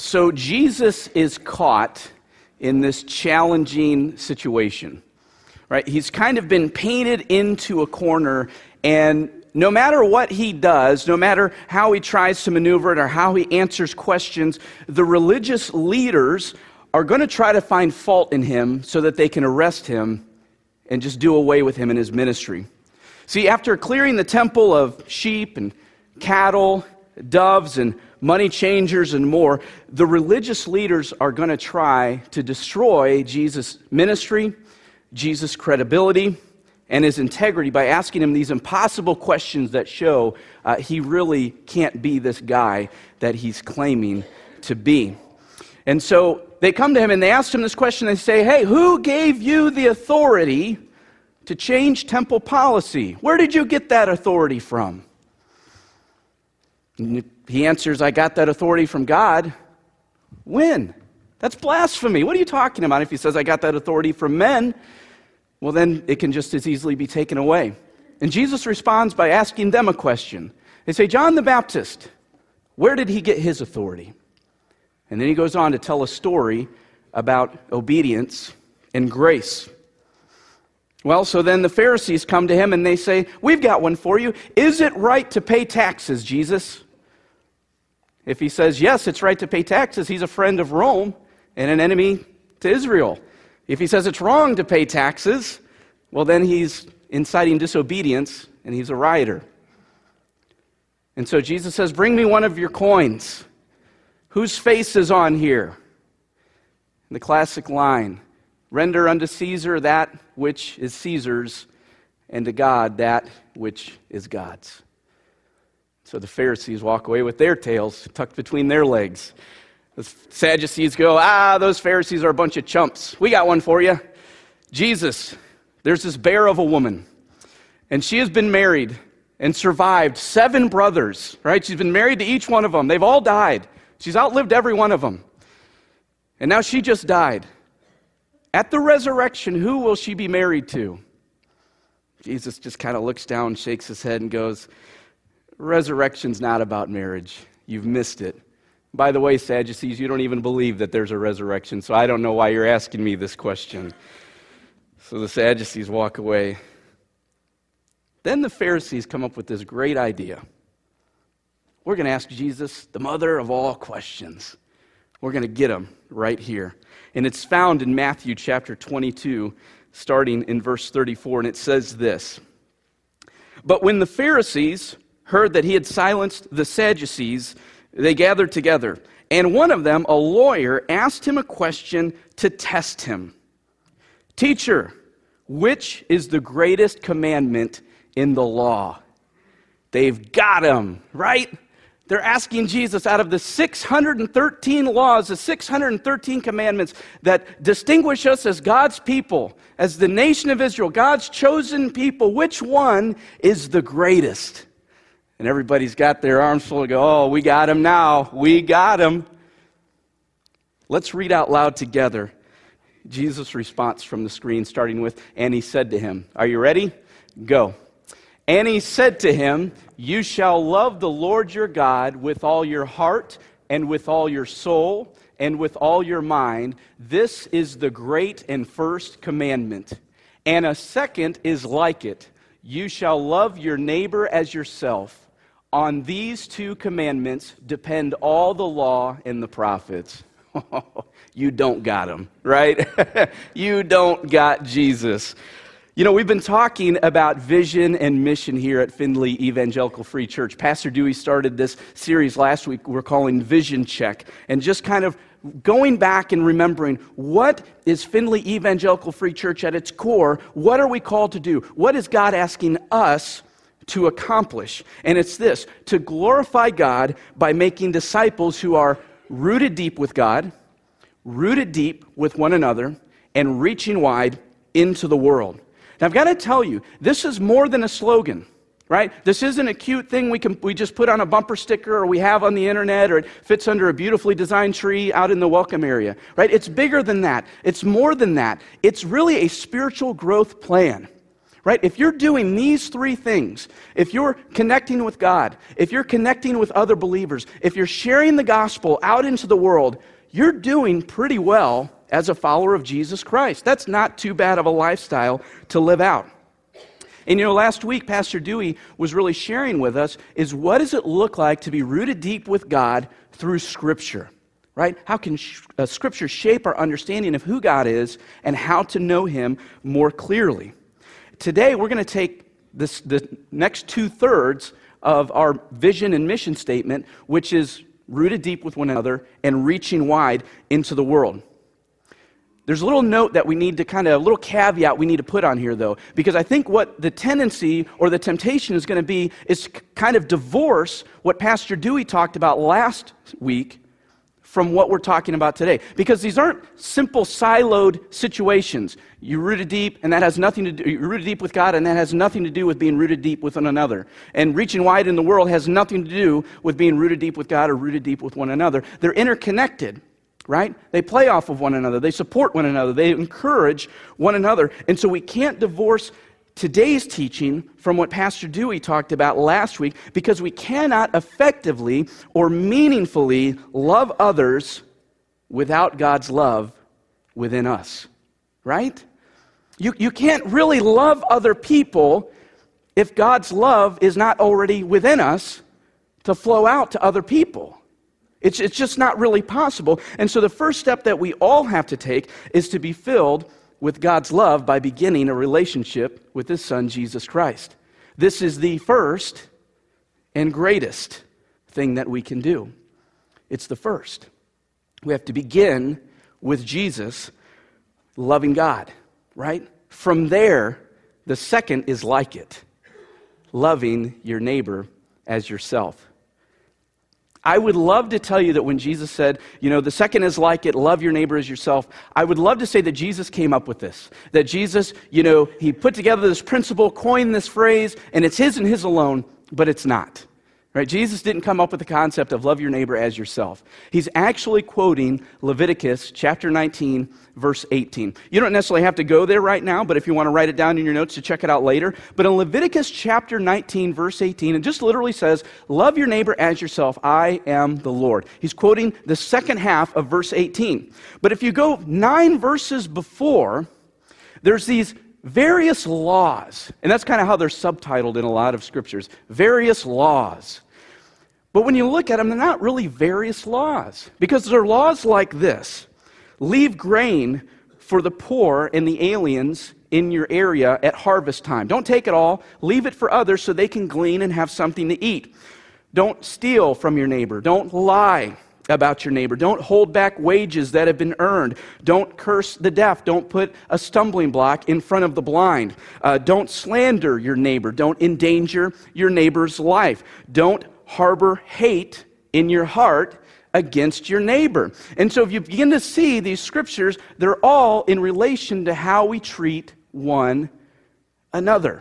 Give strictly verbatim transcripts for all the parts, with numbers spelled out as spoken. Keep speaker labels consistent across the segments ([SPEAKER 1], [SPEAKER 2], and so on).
[SPEAKER 1] So Jesus is caught in this challenging situation, right? He's kind of been painted into a corner, and no matter what he does, no matter how he tries to maneuver it or how he answers questions, the religious leaders are going to try to find fault in him so that they can arrest him and just do away with him in his ministry. See, after clearing the temple of sheep and cattle, doves and money changers and more, the religious leaders are going to try to destroy Jesus' ministry, Jesus' credibility, and his integrity by asking him these impossible questions that show uh, he really can't be this guy that he's claiming to be. And so they come to him and they ask him this question. They say, hey, who gave you the authority to change temple policy? Where did you get that authority from? And he answers, I got that authority from God. When? That's blasphemy. What are you talking about? If he says, I got that authority from men, well, then it can just as easily be taken away. And Jesus responds by asking them a question. They say, John the Baptist, where did he get his authority? And then he goes on to tell a story about obedience and grace. Well, so then the Pharisees come to him and they say, we've got one for you. Is it right to pay taxes, Jesus? If he says, yes, it's right to pay taxes, he's a friend of Rome and an enemy to Israel. If he says it's wrong to pay taxes, well, then he's inciting disobedience and he's a rioter. And so Jesus says, bring me one of your coins. Whose face is on here? The classic line, render unto Caesar that which is Caesar's, and to God that which is God's. So the Pharisees walk away with their tails tucked between their legs. The Sadducees go, ah, those Pharisees are a bunch of chumps. We got one for you. Jesus, there's this bear of a woman, and she has been married and survived seven brothers, right? She's been married to each one of them. They've all died. She's outlived every one of them. And now she just died. At the resurrection, who will she be married to? Jesus just kind of looks down, shakes his head, and goes, resurrection's not about marriage. You've missed it. By the way, Sadducees, you don't even believe that there's a resurrection, so I don't know why you're asking me this question. So the Sadducees walk away. Then the Pharisees come up with this great idea. We're going to ask Jesus, the mother of all questions. We're going to get him right here. And it's found in Matthew chapter twenty-two, starting in verse thirty-four, and it says this. But when the Pharisees heard that he had silenced the Sadducees, they gathered together. And one of them, a lawyer, asked him a question to test him. Teacher, which is the greatest commandment in the law? They've got him, right? They're asking Jesus, out of the six hundred thirteen laws, the six hundred thirteen commandments that distinguish us as God's people, as the nation of Israel, God's chosen people, which one is the greatest? And everybody's got their arms full to go, oh, we got him now. We got him. Let's read out loud together Jesus' response from the screen, starting with, and he said to him, are you ready? Go. And he said to him, you shall love the Lord your God with all your heart and with all your soul and with all your mind. This is the great and first commandment. And a second is like it. You shall love your neighbor as yourself. On these two commandments depend all the law and the prophets. You don't got him, right? You don't got Jesus. You know, we've been talking about vision and mission here at Findlay Evangelical Free Church. Pastor Dewey started this series last week we're calling Vision Check, and just kind of going back and remembering, what is Findlay Evangelical Free Church at its core? What are we called to do? What is God asking us to accomplish? And it's this, to glorify God by making disciples who are rooted deep with God, rooted deep with one another, and reaching wide into the world. Now, I've got to tell you, this is more than a slogan, right? This isn't a cute thing we can we just put on a bumper sticker or we have on the internet, or it fits under a beautifully designed tree out in the welcome area, right? It's bigger than that. It's more than that. It's really a spiritual growth plan, right? If you're doing these three things, if you're connecting with God, if you're connecting with other believers, if you're sharing the gospel out into the world, you're doing pretty well as a follower of Jesus Christ. That's not too bad of a lifestyle to live out. And you know, last week, Pastor Dewey was really sharing with us is what does it look like to be rooted deep with God through Scripture, right? How can sh- uh, Scripture shape our understanding of who God is and how to know Him more clearly? Today, we're going to take this, the next two-thirds of our vision and mission statement, which is rooted deep with one another and reaching wide into the world. There's a little note that we need to kind of, a little caveat we need to put on here, though, because I think what the tendency or the temptation is going to be is kind of divorce what Pastor Dewey talked about last week from what we're talking about today. Because these aren't simple siloed situations. You're rooted deep, and that has nothing to do, you're rooted deep with God, and that has nothing to do with being rooted deep with one another. And reaching wide in the world has nothing to do with being rooted deep with God or rooted deep with one another. They're interconnected. Right? They play off of one another. They support one another. They encourage one another. And so we can't divorce today's teaching from what Pastor Dewey talked about last week because we cannot effectively or meaningfully love others without God's love within us. Right? You, you can't really love other people if God's love is not already within us to flow out to other people. It's, it's just not really possible. And so the first step that we all have to take is to be filled with God's love by beginning a relationship with His Son, Jesus Christ. This is the first and greatest thing that we can do. It's the first. We have to begin with Jesus loving God, right? From there, the second is like it, loving your neighbor as yourself. I would love to tell you that when Jesus said, you know, the second is like it, love your neighbor as yourself, I would love to say that Jesus came up with this. That Jesus, you know, He put together this principle, coined this phrase, and it's His and His alone, but it's not. Right? Jesus didn't come up with the concept of love your neighbor as yourself. He's actually quoting Leviticus chapter nineteen, verse eighteen. You don't necessarily have to go there right now, but if you want to write it down in your notes to check it out later. But in Leviticus chapter nineteen, verse eighteen, it just literally says, love your neighbor as yourself, I am the Lord. He's quoting the second half of verse eighteen. But if you go nine verses before, there's these various laws, and that's kind of how they're subtitled in a lot of scriptures, various laws. But when you look at them, they're not really various laws, because they're laws like this. Leave grain for the poor and the aliens in your area at harvest time. Don't take it all. Leave it for others so they can glean and have something to eat. Don't steal from your neighbor. Don't lie about your neighbor. Don't hold back wages that have been earned. Don't curse the deaf. Don't put a stumbling block in front of the blind. Uh, don't slander your neighbor. Don't endanger your neighbor's life. Don't harbor hate in your heart against your neighbor. And so if you begin to see these scriptures, they're all in relation to how we treat one another.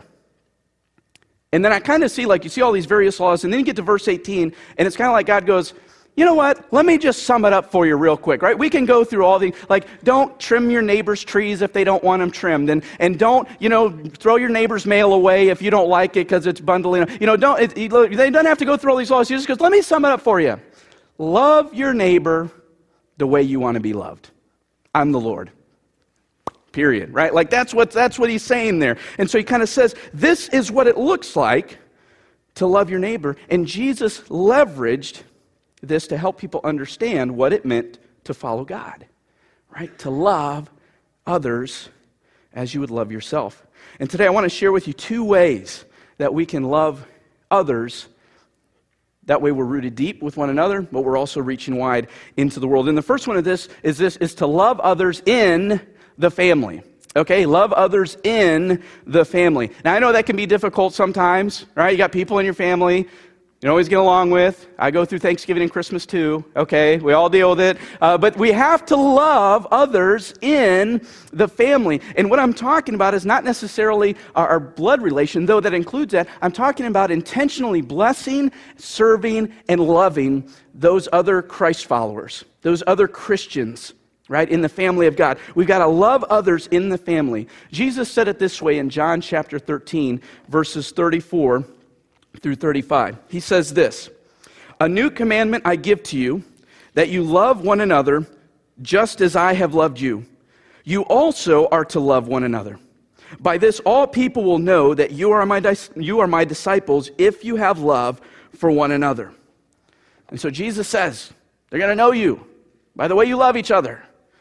[SPEAKER 1] And then I kind of see, like, you see all these various laws, and then you get to verse eighteen, and it's kind of like God goes, you know what? Let me just sum it up for you real quick, right? We can go through all the, like, don't trim your neighbor's trees if they don't want them trimmed. And, and don't, you know, throw your neighbor's mail away if you don't like it because it's bundling. You know, don't, it, they don't have to go through all these laws. He just goes, let me sum it up for you. Love your neighbor the way you want to be loved. I'm the Lord. Period, right? Like, that's what, that's what he's saying there. And so he kind of says, this is what it looks like to love your neighbor. And Jesus leveraged this to help people understand what it meant to follow God, right? To love others as you would love yourself. And today I want to share with you two ways that we can love others. That way we're rooted deep with one another, but we're also reaching wide into the world. And the first one of this is this is to love others in the family. Okay, love others in the family. Now I know that can be difficult sometimes, right? You got people in your family you don't always get along with. I go through Thanksgiving and Christmas too, okay? We all deal with it. Uh, but we have to love others in the family. And what I'm talking about is not necessarily our, our blood relation, though that includes that. I'm talking about intentionally blessing, serving, and loving those other Christ followers, those other Christians right? In the family of God. We've got to love others in the family. Jesus said it this way in John chapter thirteen, verses thirty-four through thirty-five. He says this, "A new commandment I give to you, that you love one another just as I have loved you. You also are to love one another. By this all people will know that you are my dis- you are my disciples if you have love for one another." And so Jesus says, they're going to know you by the way you love each other.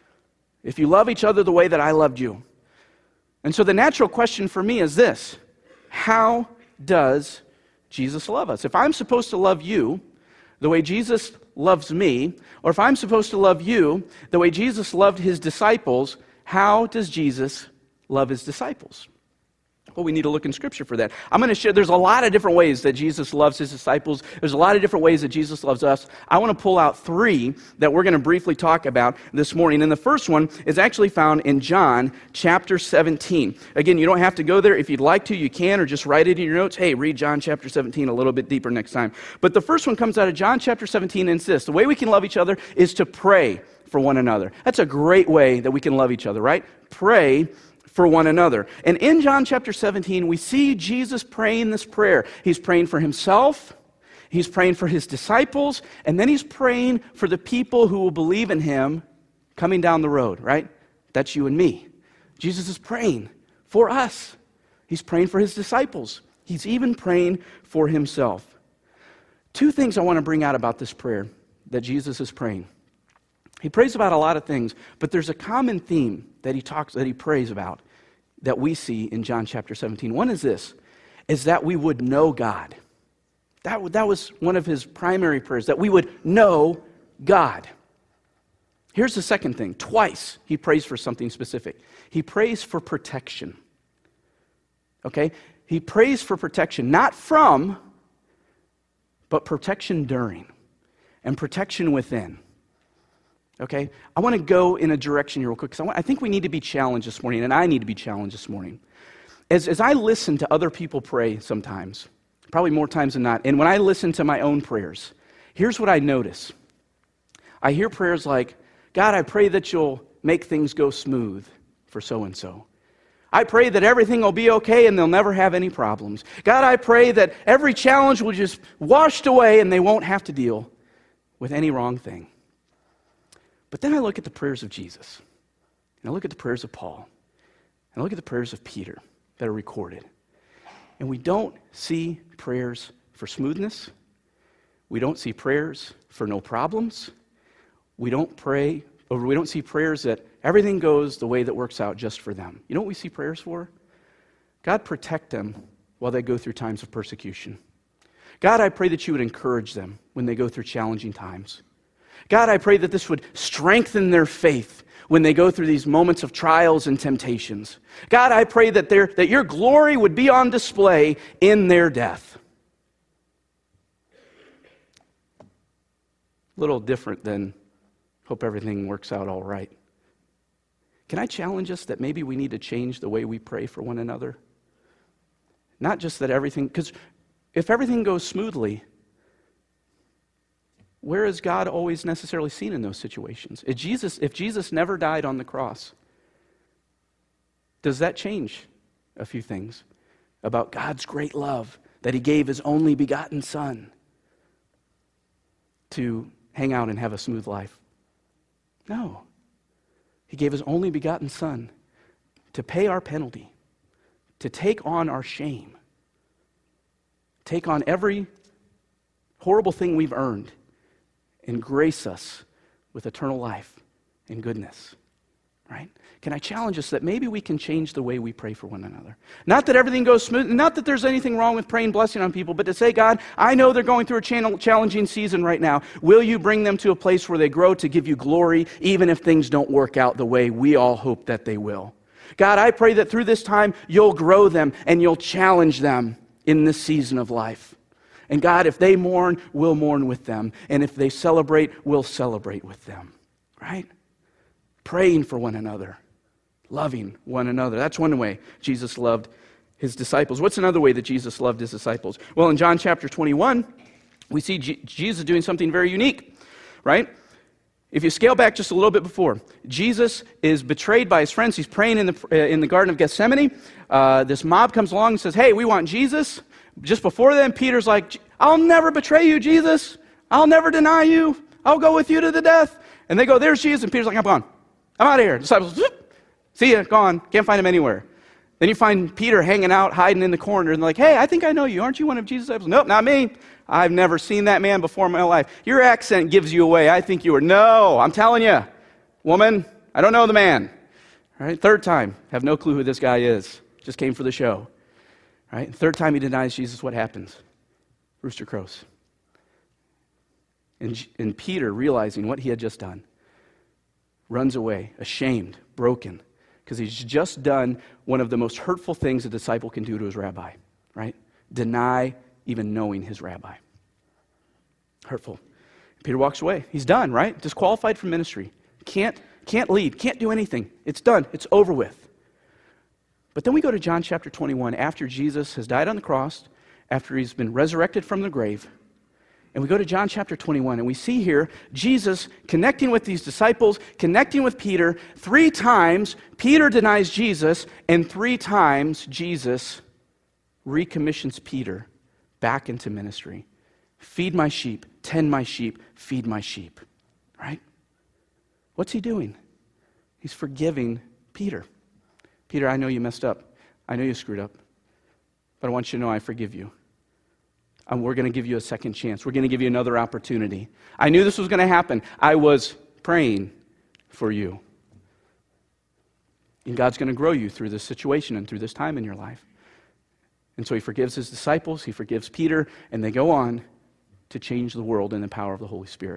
[SPEAKER 1] If you love each other the way that I loved you. And so the natural question for me is this: how does Jesus love us? If I'm supposed to love you the way Jesus loves me, or if I'm supposed to love you the way Jesus loved his disciples, how does Jesus love his disciples? Well, we need to look in Scripture for that. I'm going to share, there's a lot of different ways that Jesus loves his disciples. There's a lot of different ways that Jesus loves us. I want to pull out three that we're going to briefly talk about this morning. And the first one is actually found in John chapter seventeen. Again, you don't have to go there. If you'd like to, you can, or just write it in your notes. Hey, read John chapter seventeen a little bit deeper next time. But the first one comes out of John chapter seventeen and it's this: the way we can love each other is to pray for one another. That's a great way that we can love each other, right? Pray for one another. And in John chapter seventeen, we see Jesus praying this prayer. He's praying for himself, he's praying for his disciples, and then he's praying for the people who will believe in him coming down the road, right? That's you and me. Jesus is praying for us. He's praying for his disciples. He's even praying for himself. Two things I want to bring out about this prayer that Jesus is praying. He prays about a lot of things, but there's a common theme that he talks, that he prays about, that we see in John chapter seventeen. One is this, is that we would know God. That, that was one of his primary prayers, that we would know God. Here's the second thing. Twice he prays for something specific. He prays for protection. Okay? He prays for protection, not from, but protection during, and protection within. Okay, I want to go in a direction here real quick, because I, want, I think we need to be challenged this morning, and I need to be challenged this morning. As, as I listen to other people pray sometimes, probably more times than not, and when I listen to my own prayers, here's what I notice. I hear prayers like, God, I pray that you'll make things go smooth for so-and-so. I pray that everything will be okay and they'll never have any problems. God, I pray that every challenge will just washed away and they won't have to deal with any wrong thing. But then I look at the prayers of Jesus, and I look at the prayers of Paul, and I look at the prayers of Peter that are recorded. And we don't see prayers for smoothness. We don't see prayers for no problems. We don't pray, or we don't see prayers that everything goes the way that works out just for them. You know what we see prayers for? God, protect them while they go through times of persecution. God, I pray that you would encourage them when they go through challenging times. God, I pray that this would strengthen their faith when they go through these moments of trials and temptations. God, I pray that, that your glory would be on display in their death. A little different than hope everything works out all right. Can I challenge us that maybe we need to change the way we pray for one another? Not just that everything, because if everything goes smoothly, where is God always necessarily seen in those situations? If Jesus, if Jesus never died on the cross, does that change a few things about God's great love that he gave his only begotten Son to hang out and have a smooth life? No. He gave his only begotten Son to pay our penalty, to take on our shame, take on every horrible thing we've earned, and grace us with eternal life and goodness, right? Can I challenge us that maybe we can change the way we pray for one another? Not that everything goes smooth, not that there's anything wrong with praying blessing on people, but to say, God, I know they're going through a challenging season right now. Will you bring them to a place where they grow to give you glory, even if things don't work out the way we all hope that they will? God, I pray that through this time, you'll grow them and you'll challenge them in this season of life. And God, if they mourn, we'll mourn with them. And if they celebrate, we'll celebrate with them. Right? Praying for one another. Loving one another. That's one way Jesus loved his disciples. What's another way that Jesus loved his disciples? Well, in John chapter twenty-one, we see G- Jesus doing something very unique. Right? If you scale back just a little bit before, Jesus is betrayed by his friends. He's praying in the, uh, in the Garden of Gethsemane. Uh, this mob comes along and says, hey, we want Jesus. Just before then, Peter's like, I'll never betray you, Jesus. I'll never deny you. I'll go with you to the death. And they go, there's Jesus. And Peter's like, I'm gone. I'm out of here. Disciples, whoop, see ya, gone. Can't find him anywhere. Then you find Peter hanging out, hiding in the corner. And they're like, hey, I think I know you. Aren't you one of Jesus' disciples? Nope, not me. I've never seen that man before in my life. Your accent gives you away. I think you are. No, I'm telling you, woman, I don't know the man. All right, third time, have no clue who this guy is. Just came for the show. All right, third time he denies Jesus, what happens? Rooster crows. And, and Peter, realizing what he had just done, runs away, ashamed, broken, because he's just done one of the most hurtful things a disciple can do to his rabbi, right? Deny even knowing his rabbi. Hurtful. Peter walks away. He's done, right? Disqualified from ministry. Can't, can't lead, can't do anything. It's done. It's over with. But then we go to John chapter twenty-one, after Jesus has died on the cross, after he's been resurrected from the grave, and we go to John chapter twenty-one, and we see here Jesus connecting with these disciples, connecting with Peter. Three times, Peter denies Jesus, and three times, Jesus recommissions Peter back into ministry. Feed my sheep, tend my sheep, feed my sheep. Right? What's he doing? He's forgiving Peter. Peter, I know you messed up. I know you screwed up. But I want you to know I forgive you. And we're going to give you a second chance. We're going to give you another opportunity. I knew this was going to happen. I was praying for you. And God's going to grow you through this situation and through this time in your life. And so he forgives his disciples, he forgives Peter, and they go on to change the world in the power of the Holy Spirit.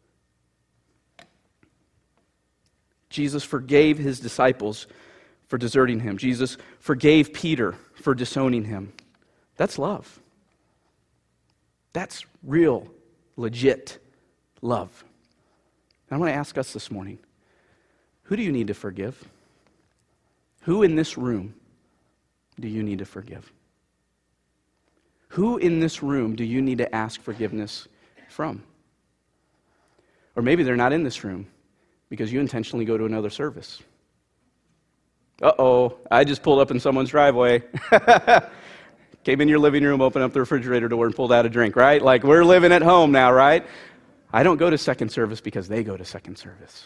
[SPEAKER 1] Jesus forgave his disciples for deserting him. Jesus forgave Peter for disowning him. That's love. That's real, legit love. And I want to ask us this morning, who do you need to forgive? Who in this room do you need to forgive? Who in this room do you need to ask forgiveness from? Or maybe they're not in this room because you intentionally go to another service. Uh-oh, I just pulled up in someone's driveway. Came in your living room, opened up the refrigerator door, and pulled out a drink, right? Like, we're living at home now, right? I don't go to second service because they go to second service.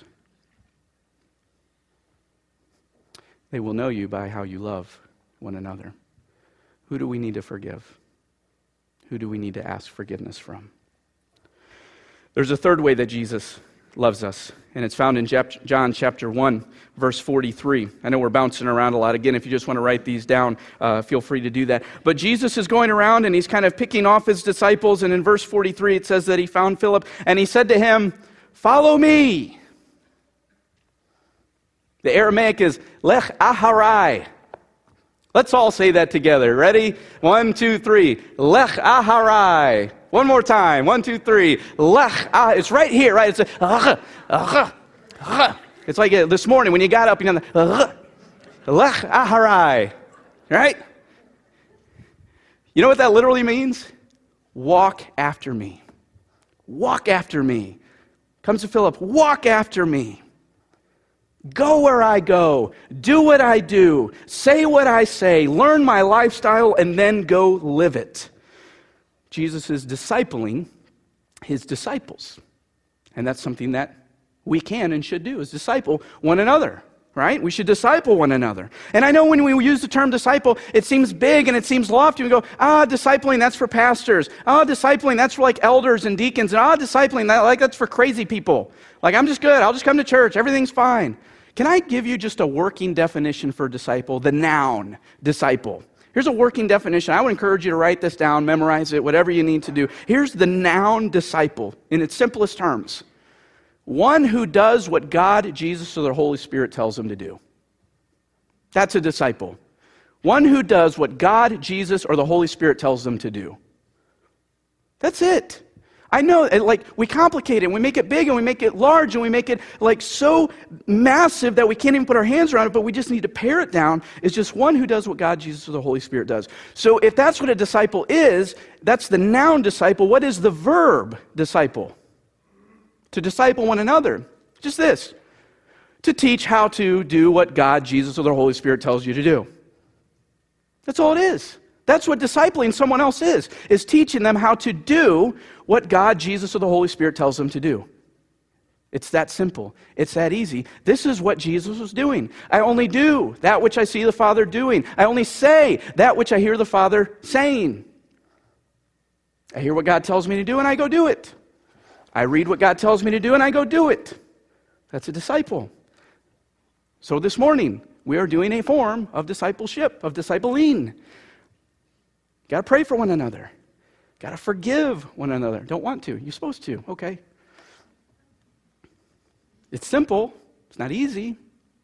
[SPEAKER 1] They will know you by how you love one another. Who do we need to forgive? Who do we need to ask forgiveness from? There's a third way that Jesus loves us, and it's found in John chapter one, verse forty-three. I know we're bouncing around a lot. Again, if you just want to write these down, uh, feel free to do that. But Jesus is going around, and he's kind of picking off his disciples, and in verse forty-three, it says that he found Philip, and he said to him, "Follow me." The Aramaic is, "Lech aharai." Let's all say that together. Ready? One, two, three. Lech aharai. One more time. One, two, three. Lech ah. It's right here, right? It's a, uh, uh, uh. It's like uh, this morning when you got up, you know, uh, Lech aharai. Right? You know what that literally means? Walk after me. Walk after me. Comes to Philip. Walk after me. Go where I go, do what I do, say what I say, learn my lifestyle, and then go live it. Jesus is discipling his disciples. And that's something that we can and should do, is disciple one another, right? We should disciple one another. And I know when we use the term disciple, it seems big and it seems lofty. We go, ah, discipling, that's for pastors. Ah, discipling, that's for like elders and deacons. And ah, discipling, that, like that's for crazy people. Like, I'm just good, I'll just come to church, everything's fine. Can I give you just a working definition for disciple? The noun, disciple. Here's a working definition. I would encourage you to write this down, memorize it, whatever you need to do. Here's the noun disciple in its simplest terms. One who does what God, Jesus, or the Holy Spirit tells him to do. That's a disciple. One who does what God, Jesus, or the Holy Spirit tells them to do. That's it. I know, like, we complicate it, and we make it big, and we make it large, and we make it, like, so massive that we can't even put our hands around it, but we just need to pare it down. It's just one who does what God, Jesus, or the Holy Spirit does. So if that's what a disciple is, that's the noun disciple. What is the verb disciple? To disciple one another. Just this. To teach how to do what God, Jesus, or the Holy Spirit tells you to do. That's all it is. That's what discipling someone else is, is teaching them how to do what God, Jesus, or the Holy Spirit tells them to do. It's that simple. It's that easy. This is what Jesus was doing. I only do that which I see the Father doing. I only say that which I hear the Father saying. I hear what God tells me to do and I go do it. I read what God tells me to do and I go do it. That's a disciple. So this morning, we are doing a form of discipleship, of discipling. Got to pray for one another. Got to forgive one another. Don't want to. You're supposed to. Okay. It's simple. It's not easy.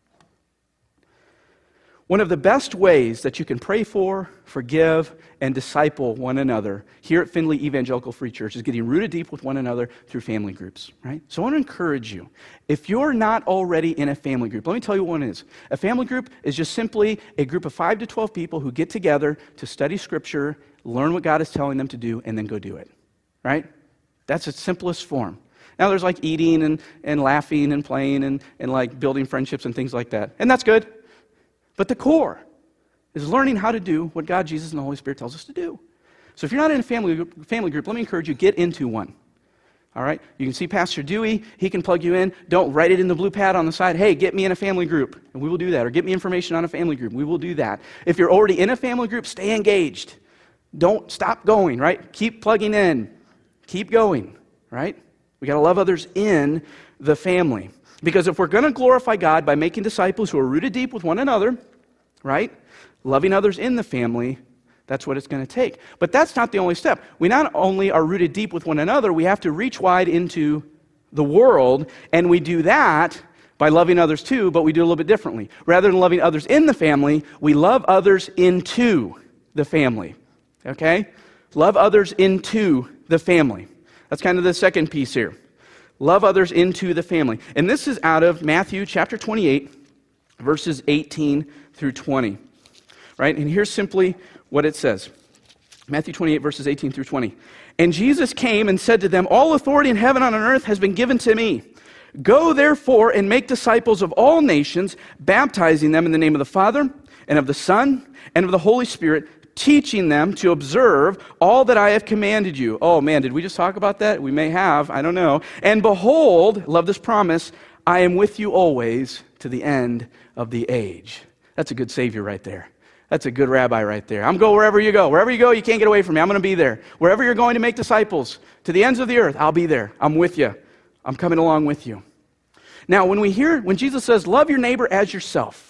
[SPEAKER 1] One of the best ways that you can pray for, forgive, and disciple one another here at Findlay Evangelical Free Church is getting rooted deep with one another through family groups, right? So I want to encourage you. If you're not already in a family group, let me tell you what one is. A family group is just simply a group of five to twelve people who get together to study Scripture, learn what God is telling them to do, and then go do it, right? That's its simplest form. Now there's like eating and, and laughing and playing and, and like building friendships and things like that. And that's good. But the core is learning how to do what God, Jesus, and the Holy Spirit tells us to do. So if you're not in a family group, family group, let me encourage you, get into one. All right? You can see Pastor Dewey. He can plug you in. Don't write it in the blue pad on the side. Hey, get me in a family group, and we will do that. Or get me information on a family group. We will do that. If you're already in a family group, stay engaged. Don't stop going, right? Keep plugging in. Keep going, right? We got to love others in the family. Because if we're going to glorify God by making disciples who are rooted deep with one another, right? Loving others in the family, that's what it's going to take. But that's not the only step. We not only are rooted deep with one another, we have to reach wide into the world, and we do that by loving others too, but we do it a little bit differently. Rather than loving others in the family, we love others into the family, okay? Love others into the family. That's kind of the second piece here. Love others into the family. And this is out of Matthew chapter twenty-eight, verses eighteen through twenty. Right? And here's simply what it says. Matthew twenty-eight, verses eighteen through twenty. And Jesus came and said to them, all authority in heaven and on earth has been given to me. Go therefore and make disciples of all nations, baptizing them in the name of the Father and of the Son and of the Holy Spirit, teaching them to observe all that I have commanded you. Oh man, did we just talk about that? We may have, I don't know. And behold, love this promise, I am with you always to the end of the age. That's a good Savior right there. That's a good rabbi right there. I'm going wherever you go. Wherever you go, you can't get away from me. I'm going to be there. Wherever you're going to make disciples, to the ends of the earth, I'll be there. I'm with you. I'm coming along with you. Now, when we hear, when Jesus says, love your neighbor as yourself,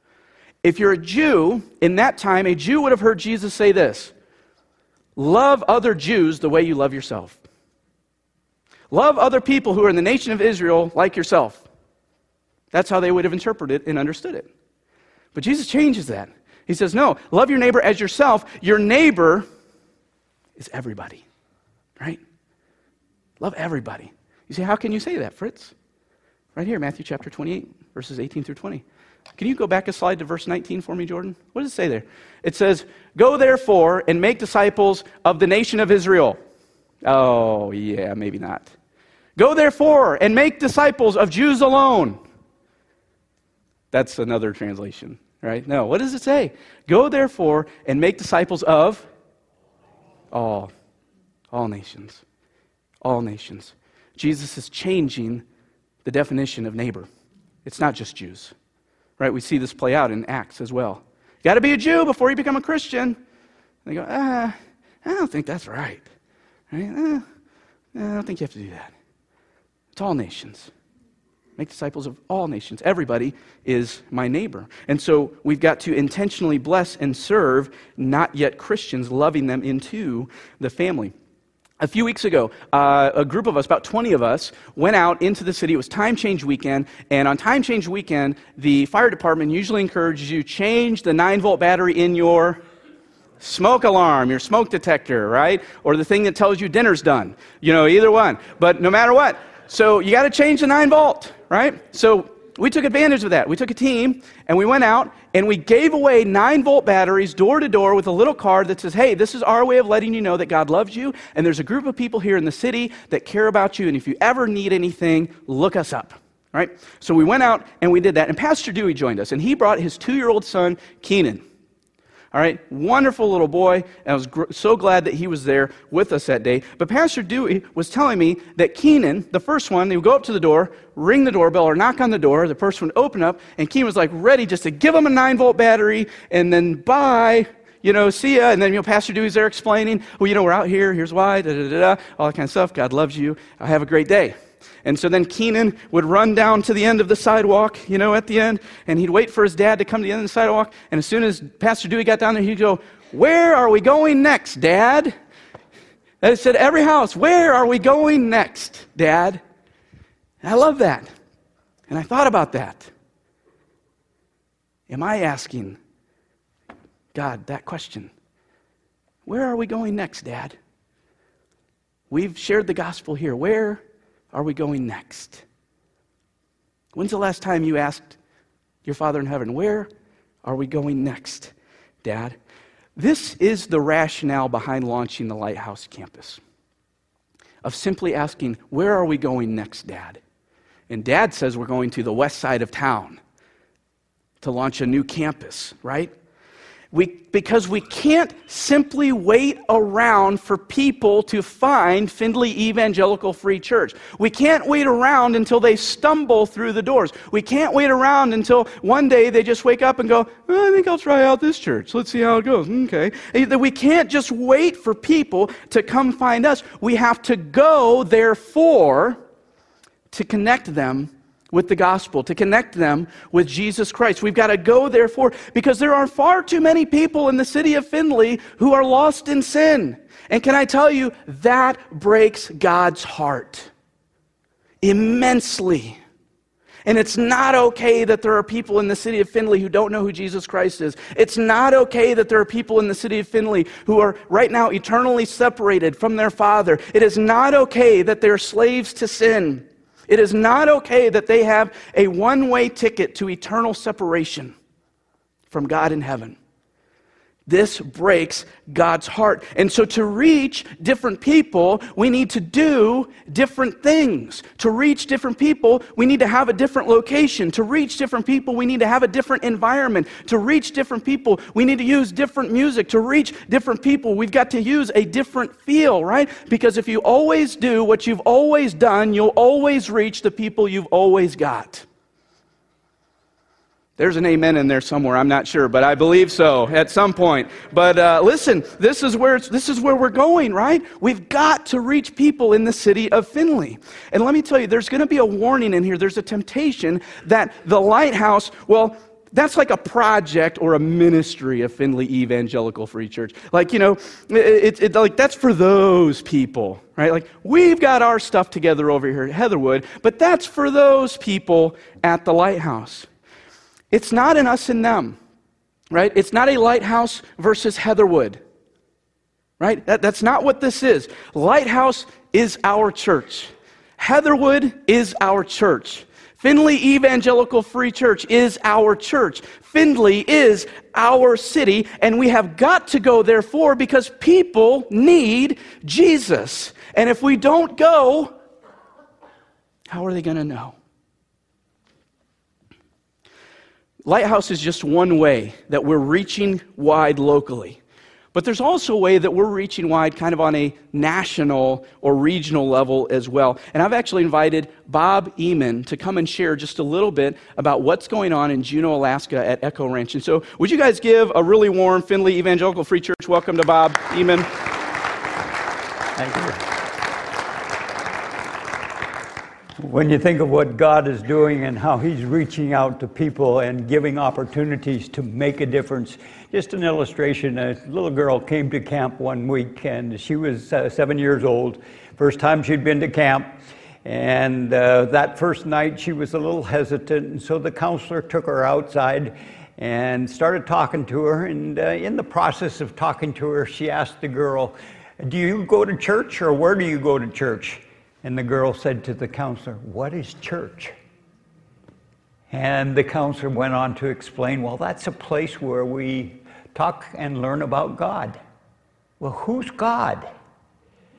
[SPEAKER 1] if you're a Jew, in that time, a Jew would have heard Jesus say this, love other Jews the way you love yourself. Love other people who are in the nation of Israel like yourself. That's how they would have interpreted and understood it. But Jesus changes that. He says, no, love your neighbor as yourself. Your neighbor is everybody, right? Love everybody. You say, how can you say that, Fritz? Right here, Matthew chapter twenty-eight, verses eighteen through twenty. Can you go back a slide to verse nineteen for me, Jordan? What does it say there? It says, go therefore and make disciples of the nation of Israel. Oh, yeah, maybe not. Go therefore and make disciples of Jews alone. That's another translation, right? No, what does it say? Go therefore and make disciples of all, all nations, all nations. Jesus is changing the definition of neighbor. It's not just Jews. Right, we see this play out in Acts as well. You got to be a Jew before you become a Christian. And they go, ah, I don't think that's right. Right? Ah, I don't think you have to do that. It's all nations. Make disciples of all nations. Everybody is my neighbor. And so we've got to intentionally bless and serve not yet Christians, loving them into the family. A few weeks ago, uh, a group of us, about twenty of us, went out into the city. It was Time Change Weekend, and on Time Change Weekend, the fire department usually encourages you to change the nine-volt battery in your smoke alarm, your smoke detector, right? Or the thing that tells you dinner's done. You know, either one. But no matter what. So you got to change the nine-volt, right? So we took advantage of that. We took a team, and we went out, and we gave away nine-volt batteries door to door with a little card that says, hey, this is our way of letting you know that God loves you, and there's a group of people here in the city that care about you, and if you ever need anything, look us up. All right? So we went out and we did that, and Pastor Dewey joined us, and he brought his two-year-old son, Keenan. All right, wonderful little boy, and I was gr- so glad that he was there with us that day. But Pastor Dewey was telling me that Keenan, the first one, they would go up to the door, ring the doorbell, or knock on the door, the person would open up, and Keenan was like ready just to give him a nine-volt battery, and then bye, you know, see ya. And then, you know, Pastor Dewey's there explaining, well, you know, we're out here, here's why, da-da-da-da, all that kind of stuff. God loves you. I'll have a great day. And so then Keenan would run down to the end of the sidewalk, you know, at the end, and he'd wait for his dad to come to the end of the sidewalk, and as soon as Pastor Dewey got down there, he'd go, where are we going next, Dad? And it said, every house, where are we going next, Dad? And I love that. And I thought about that. Am I asking God that question? Where are we going next, Dad? We've shared the gospel here. Where are we going next? When's the last time you asked your Father in heaven, where are we going next, Dad? This is the rationale behind launching the Lighthouse campus, of simply asking, where are we going next, Dad? And Dad says we're going to the west side of town to launch a new campus, right? We, because we can't simply wait around for people to find Findlay Evangelical Free Church. We can't wait around until they stumble through the doors. We can't wait around until one day they just wake up and go, oh, I think I'll try out this church. Let's see how it goes. Okay. We can't just wait for people to come find us. We have to go, therefore, to connect them with the gospel, to connect them with Jesus Christ. We've got to go, therefore, because there are far too many people in the city of Findlay who are lost in sin. And can I tell you, that breaks God's heart immensely. And it's not okay that there are people in the city of Findlay who don't know who Jesus Christ is. It's not okay that there are people in the city of Findlay who are right now eternally separated from their Father. It is not okay that they're slaves to sin. It is not okay that they have a one-way ticket to eternal separation from God in heaven. This breaks God's heart. And so to reach different people, we need to do different things. To reach different people, we need to have a different location. To reach different people, we need to have a different environment. To reach different people, we need to use different music. To reach different people, we've got to use a different feel, right? Because if you always do what you've always done, you'll always reach the people you've always got. There's an amen in there somewhere, I'm not sure, but I believe so at some point. But uh, listen, this is where it's, this is where we're going, right? We've got to reach people in the city of Findlay. And let me tell you, there's going to be a warning in here. There's a temptation that the Lighthouse, well, that's like a project or a ministry of Findlay Evangelical Free Church. Like, you know, it, it, it, like that's for those people, right? Like, we've got our stuff together over here at Heatherwood, but that's for those people at the Lighthouse. It's not an us and them, right? It's not a Lighthouse versus Heatherwood, right? That, that's not what this is. Lighthouse is our church. Heatherwood is our church. Findlay Evangelical Free Church is our church. Findlay is our city, and we have got to go, therefore, because people need Jesus. And if we don't go, how are they going to know? Lighthouse is just one way that we're reaching wide locally. But there's also a way that we're reaching wide kind of on a national or regional level as well. And I've actually invited Bob Eamon to come and share just a little bit about what's going on in Juneau, Alaska at Echo Ranch. And so would you guys give a really warm Findlay Evangelical Free Church welcome to Bob Eamon?
[SPEAKER 2] Thank you. When you think of what God is doing and how He's reaching out to people and giving opportunities to make a difference, just an illustration, a little girl came to camp one week and she was uh, seven years old. First time she'd been to camp. And uh, that first night she was a little hesitant, and so the counselor took her outside and started talking to her. And uh, in the process of talking to her, she asked the girl, "Do you go to church, or where do you go to church?" And the girl said to the counselor, "What is church?" And the counselor went on to explain, well, that's a place where we talk and learn about God. Well, who's God?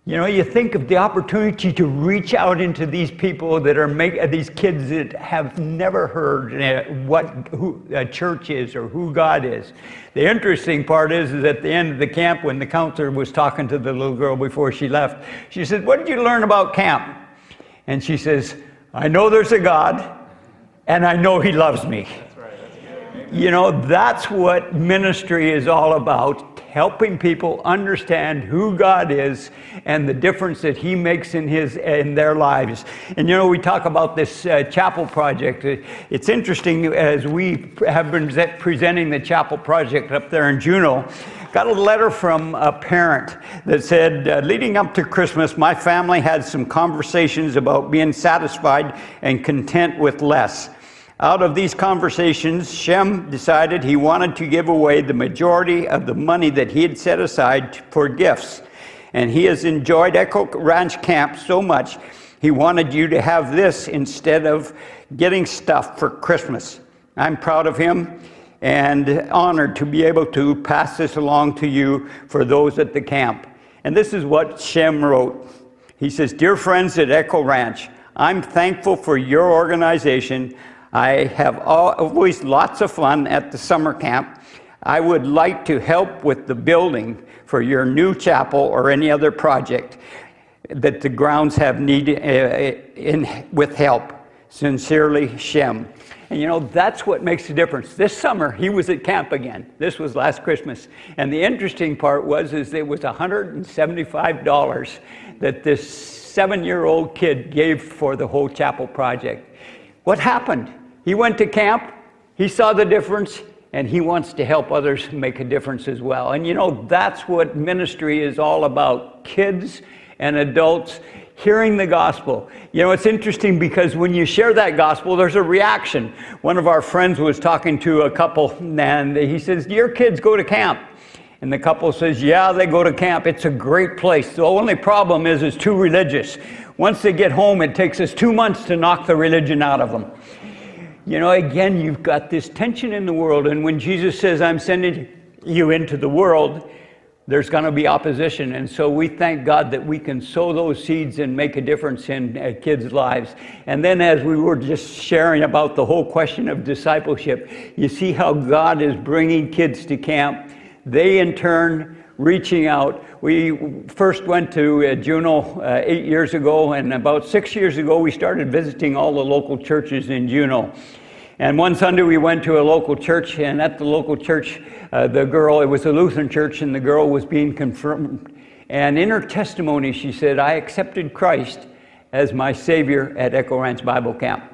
[SPEAKER 2] You know, you think of the opportunity to reach out into these people that are make these kids that have never heard uh, what who a church is or who God is. The interesting part is, is at the end of the camp, when the counselor was talking to the little girl before she left, she said, "What did you learn about camp?" And she says, "I know there's a God, and I know He loves me." That's right. That's good. You know, that's what ministry is all about. Helping people understand who God is and the difference that He makes in his in their lives. And you know, we talk about this uh, chapel project. It's interesting, as we have been presenting the chapel project up there in Juneau, got a letter from a parent that said, uh, leading up to Christmas, my family had some conversations about being satisfied and content with less. Out of these conversations, Shem decided he wanted to give away the majority of the money that he had set aside for gifts. And he has enjoyed Echo Ranch Camp so much, he wanted you to have this instead of getting stuff for Christmas. I'm proud of him and honored to be able to pass this along to you for those at the camp. And this is what Shem wrote. He says, "Dear friends at Echo Ranch, I'm thankful for your organization. I have always lots of fun at the summer camp. I would like to help with the building for your new chapel or any other project that the grounds have needed uh, in, with help. Sincerely, Shem." And you know, that's what makes the difference. This summer, he was at camp again. This was last Christmas. And the interesting part was, is it was one hundred seventy-five dollars that this seven-year-old kid gave for the whole chapel project. What happened? He went to camp, he saw the difference, and he wants to help others make a difference as well. And you know, that's what ministry is all about. Kids and adults hearing the gospel. You know, it's interesting because when you share that gospel, there's a reaction. One of our friends was talking to a couple, and he says, "Do your kids go to camp?" And the couple says, "Yeah, they go to camp. It's a great place. The only problem is it's too religious. Once they get home, it takes us two months to knock the religion out of them." You know, again, you've got this tension in the world, and when Jesus says, "I'm sending you into the world," there's going to be opposition. And so we thank God that we can sow those seeds and make a difference in uh, kids' lives. And then as we were just sharing about the whole question of discipleship, you see how God is bringing kids to camp. They, in turn, reaching out. We first went to uh, Juneau uh, eight years ago, and about six years ago we started visiting all the local churches in Juneau. And one Sunday we went to a local church, and at the local church, uh, the girl, it was a Lutheran church, and the girl was being confirmed. And in her testimony, she said, "I accepted Christ as my Savior at Echo Ranch Bible Camp."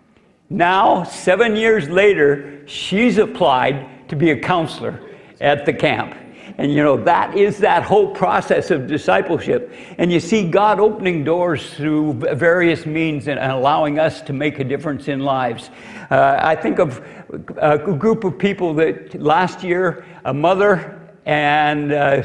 [SPEAKER 2] Now, seven years later, she's applied to be a counselor at the camp. And you know, that is that whole process of discipleship. And you see God opening doors through various means and allowing us to make a difference in lives. Uh, I think of a group of people that last year, a mother and uh,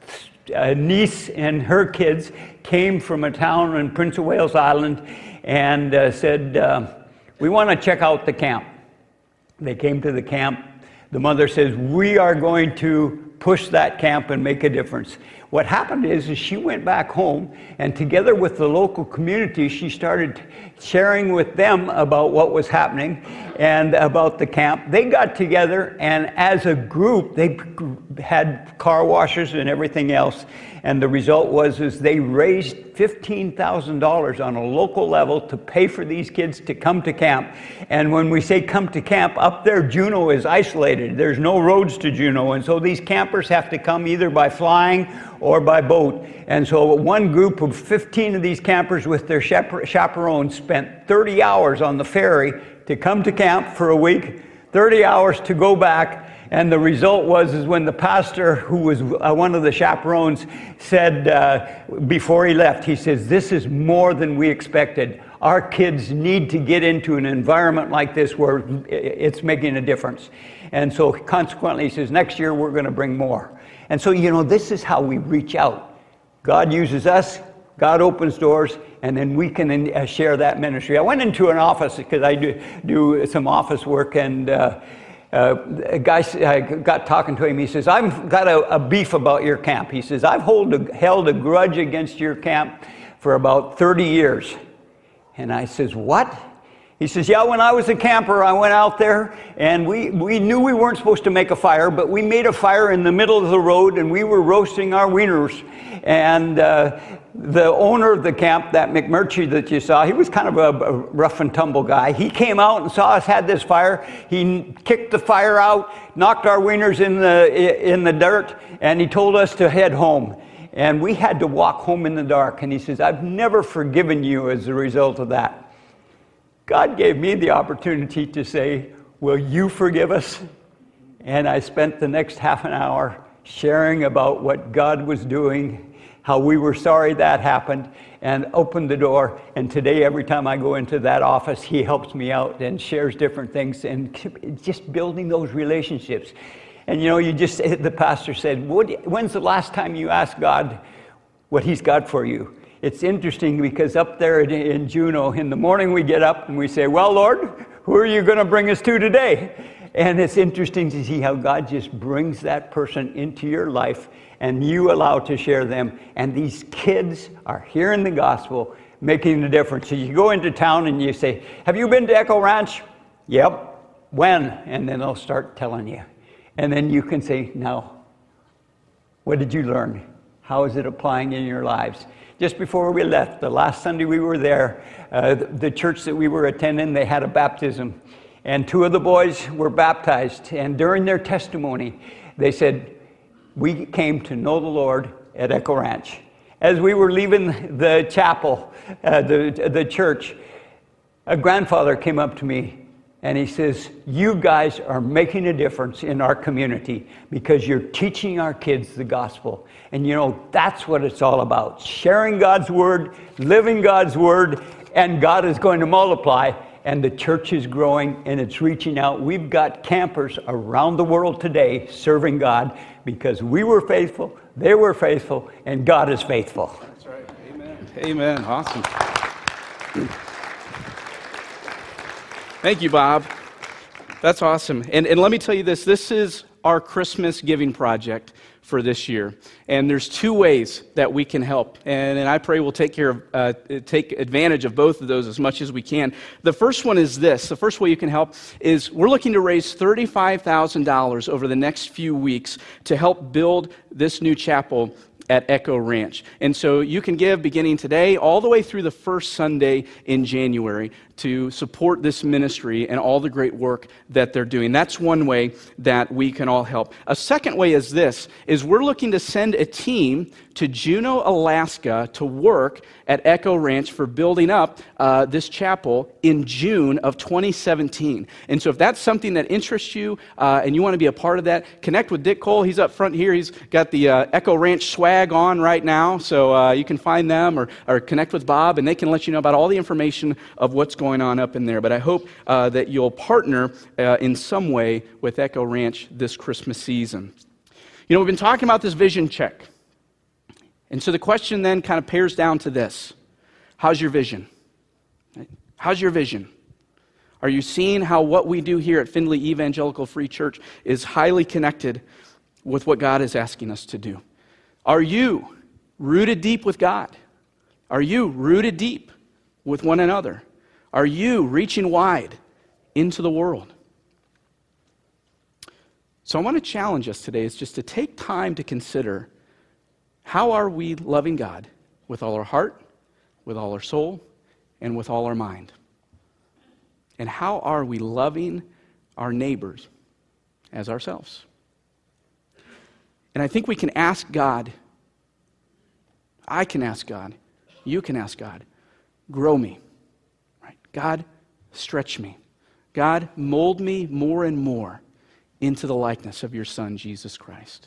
[SPEAKER 2] a niece and her kids came from a town in Prince of Wales Island and uh, said, uh, "We want to check out the camp." They came to the camp. The mother says, "We are going to push that camp and make a difference." What happened is, is she went back home, and together with the local community, she started sharing with them about what was happening and about the camp. They got together, and as a group, they had car washers and everything else. And the result was is they raised fifteen thousand dollars on a local level to pay for these kids to come to camp. And when we say come to camp, up there Juneau is isolated. There's no roads to Juneau, and so these campers have to come either by flying or by boat. And so one group of fifteen of these campers with their chaperones spent thirty hours on the ferry to come to camp for a week, thirty hours to go back. And the result was is when the pastor, who was uh, one of the chaperones, said uh, before he left, he says, "This is more than we expected. Our kids need to get into an environment like this where it's making a difference." And so consequently, he says, "Next year we're going to bring more." And so, you know, this is how we reach out. God uses us, God opens doors, and then we can uh, share that ministry. I went into an office because I do, do some office work, and uh, Uh, a guy I got talking to him. He says, I've got a, a beef about your camp. He says, I've hold a, held a grudge against your camp for about thirty years. And I says, what? He says, yeah, when I was a camper, I went out there, and we, we knew we weren't supposed to make a fire, but we made a fire in the middle of the road, and we were roasting our wieners. And uh, the owner of the camp, that McMurtry that you saw, he was kind of a, a rough and tumble guy. He came out and saw us had this fire. He kicked the fire out, knocked our wieners in the, in the dirt, and he told us to head home. And we had to walk home in the dark. And he says, I've never forgiven you as a result of that. God gave me the opportunity to say, will you forgive us? And I spent the next half an hour sharing about what God was doing, how we were sorry that happened, and opened the door. And today, every time I go into that office, he helps me out and shares different things, and just building those relationships. And you know, you just, the pastor said, when's the last time you asked God what he's got for you? It's interesting because up there in Juneau, in the morning we get up and we say, well, Lord, who are you going to bring us to today? And it's interesting to see how God just brings that person into your life and you allow to share them. And these kids are hearing the gospel, making a difference. So you go into town and you say, have you been to Echo Ranch? Yep. When? And then they'll start telling you. And then you can say, now, what did you learn? How is it applying in your lives? Just before we left, the last Sunday we were there, uh, the church that we were attending, they had a baptism. And two of the boys were baptized. And during their testimony, they said, we came to know the Lord at Echo Ranch. As we were leaving the chapel, uh, the, the church, a grandfather came up to me and he says, you guys are making a difference in our community because you're teaching our kids the gospel. And you know, that's what it's all about. Sharing God's word, living God's word, and God is going to multiply. And the church is growing and it's reaching out. We've got campers around the world today serving God because we were faithful, they were faithful, and God is faithful.
[SPEAKER 1] That's right. Amen. Amen. Awesome. Thank you, Bob. That's awesome. And, and let me tell you this. This is our Christmas giving project for this year. And there's two ways that we can help. And, and I pray we'll take care of, uh, take advantage of both of those as much as we can. The first one is this. The first way you can help is we're looking to raise thirty-five thousand dollars over the next few weeks to help build this new chapel at Echo Ranch. And so you can give beginning today all the way through the first Sunday in January to support this ministry and all the great work that they're doing. That's one way that we can all help. A second way is this, is we're looking to send a team to Juneau, Alaska to work at Echo Ranch for building up uh, this chapel in June of twenty seventeen. And so if that's something that interests you uh, and you want to be a part of that, connect with Dick Cole. He's up front here. He's got the uh, Echo Ranch swag on right now, so uh, you can find them or, or connect with Bob, and they can let you know about all the information of what's going on up in there. But I hope uh, that you'll partner uh, in some way with Echo Ranch this Christmas season. You know, we've been talking about this vision check. And so the question then kind of pairs down to this. How's your vision? How's your vision? Are you seeing how what we do here at Findlay Evangelical Free Church is highly connected with what God is asking us to do? Are you rooted deep with God? Are you rooted deep with one another? Are you reaching wide into the world? So I want to challenge us today is just to take time to consider, how are we loving God with all our heart, with all our soul, and with all our mind? And how are we loving our neighbors as ourselves? And I think we can ask God, I can ask God, you can ask God, grow me. Right? God, stretch me. God, mold me more and more into the likeness of your Son, Jesus Christ.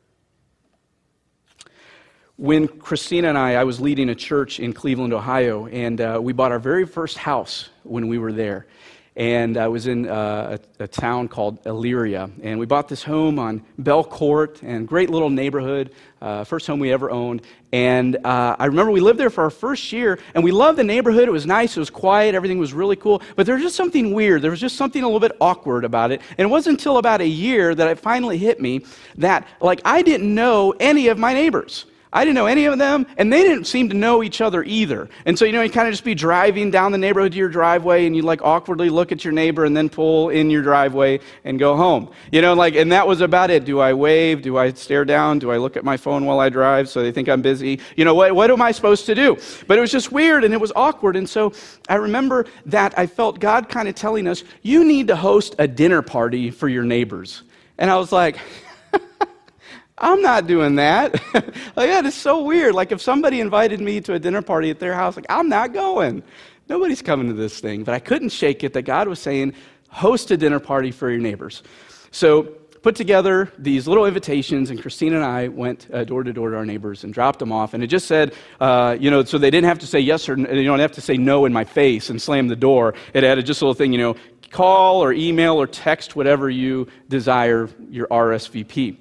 [SPEAKER 1] When Christina and I, I was leading a church in Cleveland, Ohio, and uh, we bought our very first house when we were there. and I was in uh, a, a town called Elyria, and we bought this home on Bell Court, and great little neighborhood, uh, first home we ever owned, and uh, I remember we lived there for our first year, and we loved the neighborhood. It was nice, it was quiet, everything was really cool, but there was just something weird. There was just something a little bit awkward about it, and it wasn't until about a year that it finally hit me that, like, I didn't know any of my neighbors. I didn't know any of them, and they didn't seem to know each other either. And so, you know, you kind of just be driving down the neighborhood to your driveway, and you like awkwardly look at your neighbor and then pull in your driveway and go home. You know, like, and that was about it. Do I wave? Do I stare down? Do I look at my phone while I drive so they think I'm busy? You know, what, what am I supposed to do? But it was just weird, and it was awkward. And so I remember that I felt God kind of telling us, you need to host a dinner party for your neighbors. And I was like, I'm not doing that. Like, that is so weird. Like, if somebody invited me to a dinner party at their house, like, I'm not going. Nobody's coming to this thing. But I couldn't shake it that God was saying, host a dinner party for your neighbors. So put together these little invitations, and Christina and I went uh, door to door to our neighbors and dropped them off. And it just said, uh, you know, so they didn't have to say yes or no, you don't have to say no in my face and slam the door. It had just a little thing, you know, call or email or text whatever you desire your R S V P.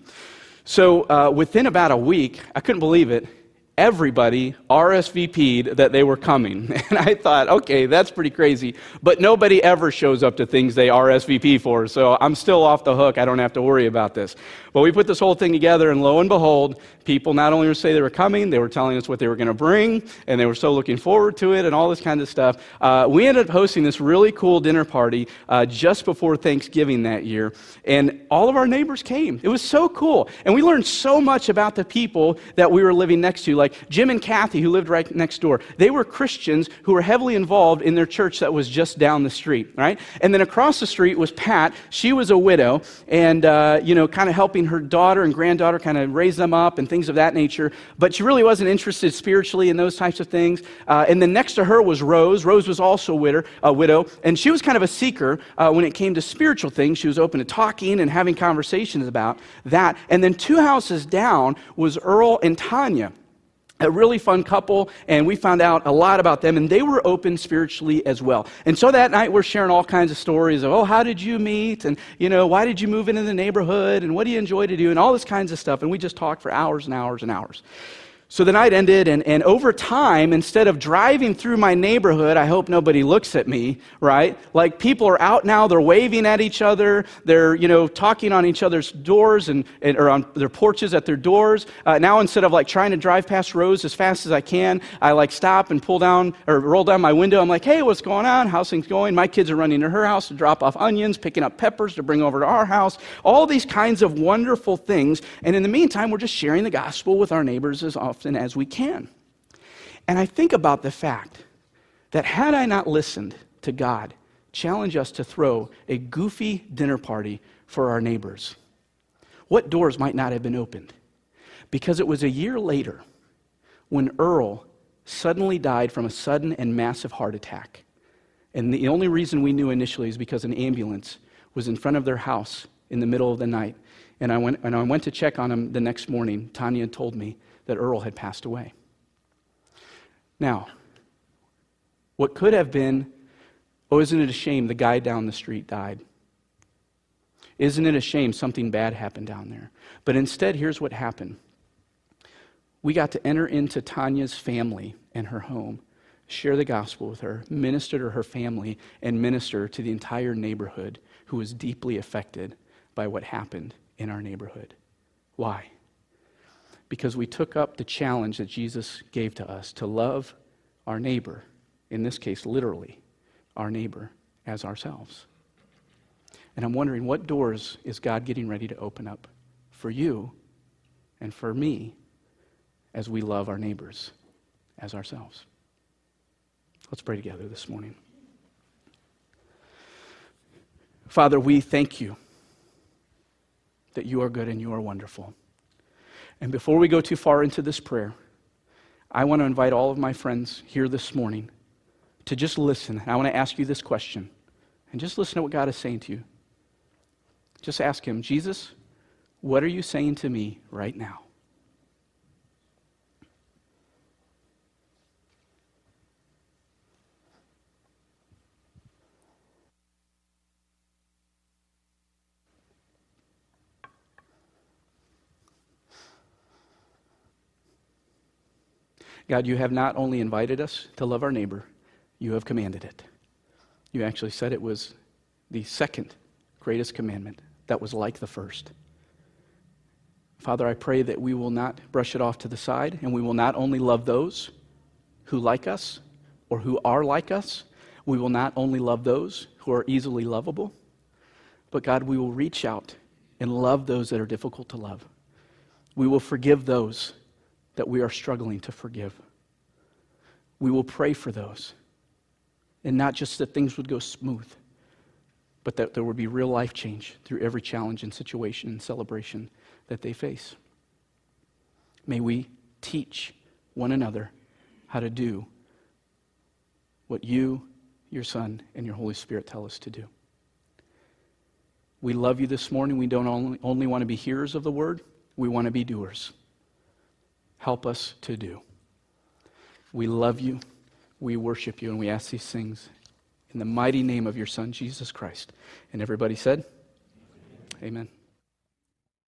[SPEAKER 1] So uh, within about a week, I couldn't believe it, everybody R S V P'd that they were coming. And I thought, okay, that's pretty crazy. But nobody ever shows up to things they R S V P for, so I'm still off the hook. I don't have to worry about this. But we put this whole thing together, and lo and behold, people not only were saying they were coming, they were telling us what they were going to bring, and they were so looking forward to it and all this kind of stuff. Uh, we ended up hosting this really cool dinner party uh, just before Thanksgiving that year, and all of our neighbors came. It was so cool, and we learned so much about the people that we were living next to, like Jim and Kathy, who lived right next door. They were Christians who were heavily involved in their church that was just down the street, right? And then across the street was Pat. She was a widow, and, uh, you know, kind of helping her daughter and granddaughter kind of raise them up and things of that nature, but she really wasn't interested spiritually in those types of things. Uh, and then next to her was Rose. Rose was also a widow, a widow, and she was kind of a seeker uh, when it came to spiritual things. She was open to talking and having conversations about that. And then two houses down was Earl and Tanya, a really fun couple, and we found out a lot about them, and they were open spiritually as well. And so that night we're sharing all kinds of stories of, oh, how did you meet? And, you know, why did you move into the neighborhood? And what do you enjoy to do? And all this kinds of stuff. And we just talked for hours and hours and hours. So the night ended, and, and over time, instead of driving through my neighborhood, I hope nobody looks at me, right? Like, people are out now, they're waving at each other, they're, you know, talking on each other's doors, and, and or on their porches at their doors. Uh, now, instead of, like, trying to drive past Rose as fast as I can, I, like, stop and pull down, or roll down my window. I'm like, hey, what's going on? How's things going? My kids are running to her house to drop off onions, picking up peppers to bring over to our house. All these kinds of wonderful things. And in the meantime, we're just sharing the gospel with our neighbors as often as we can. And I think about the fact that had I not listened to God challenge us to throw a goofy dinner party for our neighbors, what doors might not have been opened? Because it was a year later when Earl suddenly died from a sudden and massive heart attack. And the only reason we knew initially is because an ambulance was in front of their house in the middle of the night. And I went, and I went to check on him the next morning. Tanya told me that Earl had passed away. Now, what could have been, oh, isn't it a shame the guy down the street died? Isn't it a shame something bad happened down there? But instead, here's what happened. We got to enter into Tanya's family and her home, share the gospel with her, minister to her family, and minister to the entire neighborhood who was deeply affected by what happened in our neighborhood. Why? Because we took up the challenge that Jesus gave to us to love our neighbor, in this case, literally, our neighbor as ourselves. And I'm wondering, what doors is God getting ready to open up for you and for me as we love our neighbors as ourselves? Let's pray together this morning. Father, we thank you that you are good and you are wonderful. And before we go too far into this prayer, I want to invite all of my friends here this morning to just listen. I want to ask you this question, and just listen to what God is saying to you. Just ask him, Jesus, what are you saying to me right now? God, you have not only invited us to love our neighbor, you have commanded it. You actually said it was the second greatest commandment that was like the first. Father, I pray that we will not brush it off to the side, and we will not only love those who like us or who are like us. We will not only love those who are easily lovable, but God, we will reach out and love those that are difficult to love. We will forgive those that we are struggling to forgive. We will pray for those, and not just that things would go smooth, but that there would be real life change through every challenge and situation and celebration that they face. May we teach one another how to do what you, your Son, and your Holy Spirit tell us to do. We love you this morning. We don't only, only want to be hearers of the word, we want to be doers. Help us to do. We love you, we worship you, and we ask these things in the mighty name of your Son, Jesus Christ. And everybody said, amen. Amen.